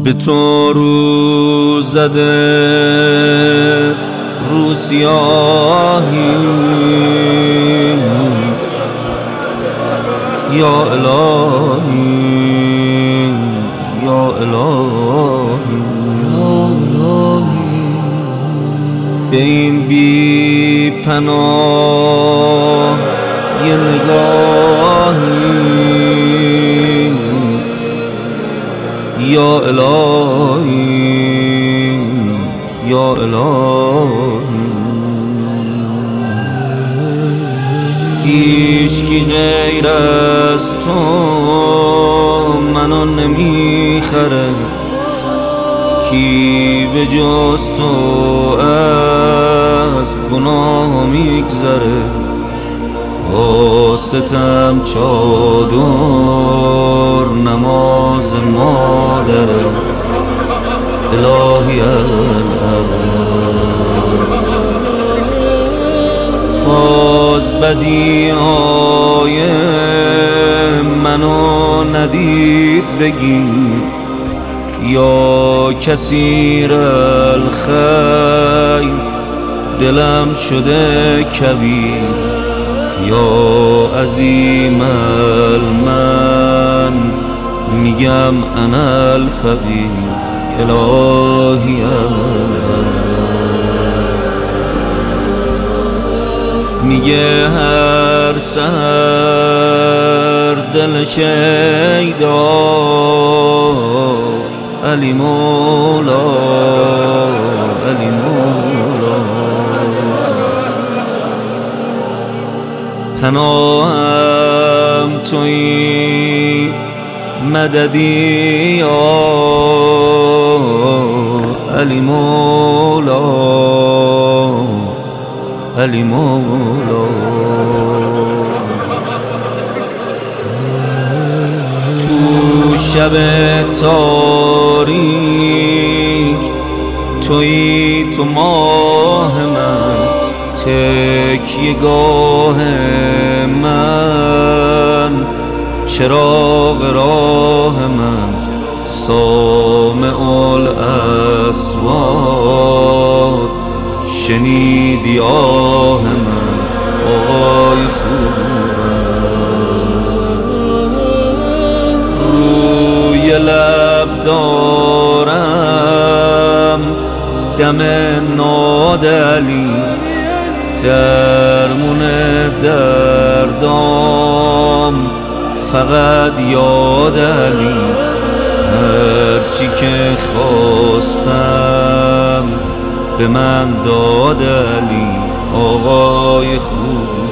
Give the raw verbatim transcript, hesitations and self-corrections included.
به تو روز زده رو سیاهی یا الهی یا الهی به این بی پناه یه نگاهی یا الهی یا الهی هیچکی غیر از تو منو نمیخره، کی به جز تو از گناه میگذره. واسطم چادر نماز مادره الهی باز بدی های منو ندید بگیر، یا کثیر الخیر دلم شده کبیر، یا عظیم المن میگم انا الفقیر الهی میگه هر سر دل شیدا علی مولا علی مولا پناهم توی مددی یا علی مولا علی مولا. تو شب تاریک توی تو ماه من، تکیه گاه من، چراغ راه من، سامع الاصوات شنیدی آه من آی خوبم. روی لب دارم دم نادلی، درمون دردام فقط یاد علی. هرچی که خواستم به من داد علی آقای خوب.